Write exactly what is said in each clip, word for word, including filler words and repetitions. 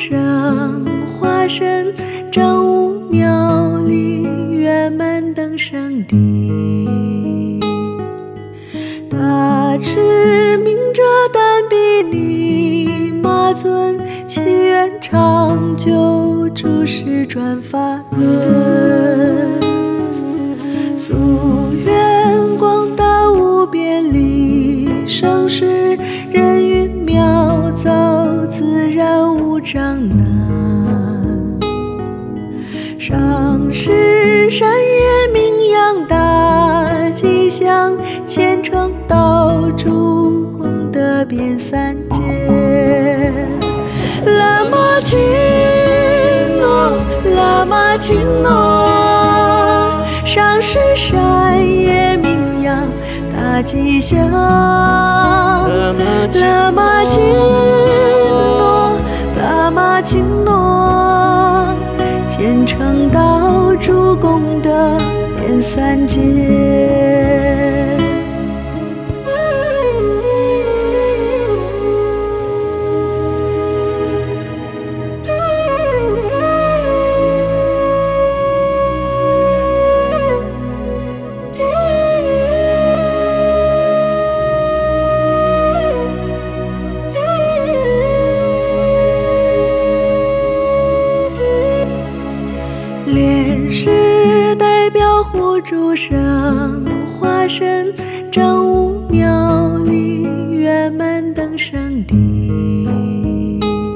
生化身，正午庙里圆满登圣地。大持明者但比尼马尊，祈愿长久诸世转法轮。夙愿广大无边利生世，人云妙造自然无障难。上师善业名扬大吉祥，虔诚道主功德遍三界。喇嘛亲诺，喇嘛亲诺，上师善业名扬大吉祥。喇嘛亲诺，喇嘛亲诺，虔诚道主功德遍三界。莲师代表护诸生化身，正午庙里圆满登圣地。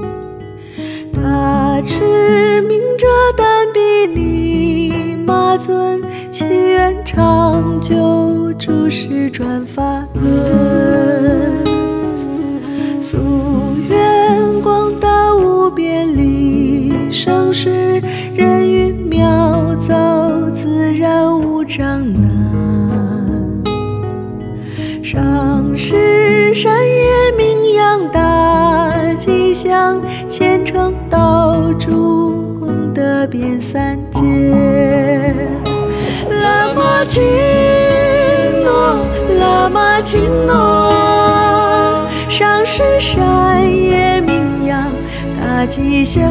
大持明者但比尼马尊，祈愿长久诸世转法轮。夙愿广大无边利生世，人云妙造自然无障难。上师善业名扬大吉祥，虔诚道主功德遍三界。喇嘛亲诺，喇嘛亲诺，上师善业名扬大吉祥。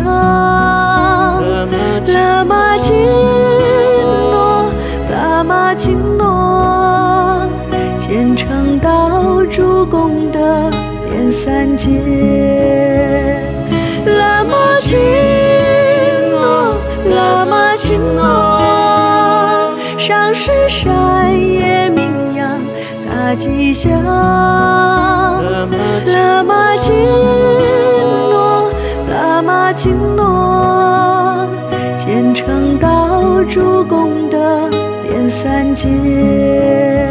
喇嘛亲诺，喇嘛亲诺，虔诚道主功德遍三界。喇嘛亲诺，喇嘛亲诺，上师善业名扬大吉祥。喇嘛亲诺，喇嘛亲诺，虔诚道主功德遍三界。